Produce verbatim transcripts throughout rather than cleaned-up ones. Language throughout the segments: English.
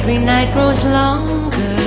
Every night grows longer,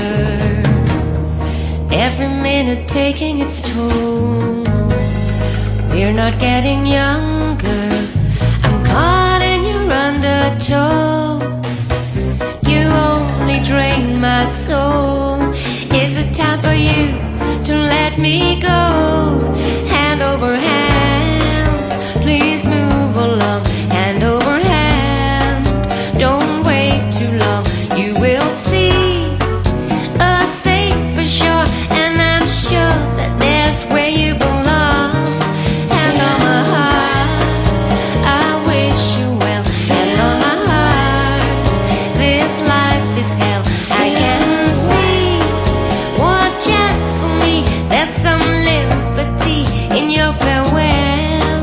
every minute taking its toll. We're not getting younger, I'm caught in your undertow. You only drain my soul. Is it time for you to let me go? Hand over hand, please move along. Hand over hand, don't wait too long. You will see a safer shore, and I'm sure that there's where you belong. Hand on my heart, I wish you well. Hand on my heart, this life is hell. I can see what chance for me. There's some liberty in your farewell.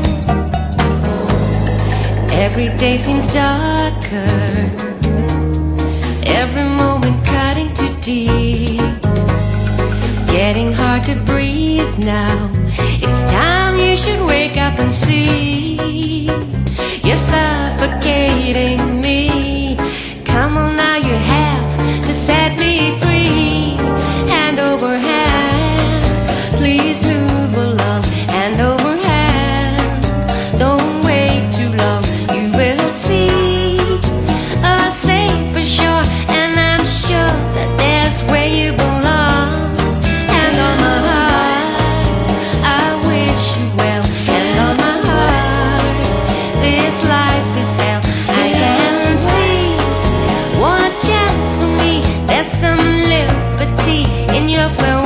Every day seems darker, every moment cutting too deep, getting hard to breathe now. It's time you should wake up and see you're suffocating me. Come on now, you have to set me free. Hand over hand, please move along. Hand over hand, don't wait too long. You will see a safer shore, and I'm sure that there's where you belong. Hand on my heart, I wish you well. Hand on my heart, this life is hell. I can see what chance for me. There's some liberty in your farewell.